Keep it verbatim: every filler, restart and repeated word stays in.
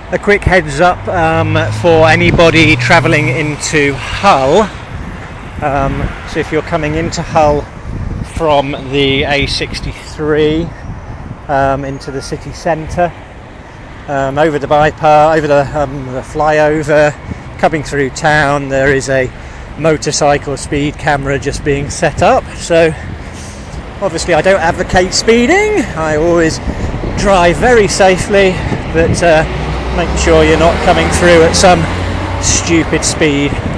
a quick heads up um, for anybody travelling into Hull. Um, so if you're coming into Hull from the A sixty-three um, into the city centre, um, over the bypass, over the, um, the flyover, coming through town, there is a motorcycle speed camera just being set up. So obviously I don't advocate speeding, I always drive very safely, but uh, make sure you're not coming through at some stupid speed.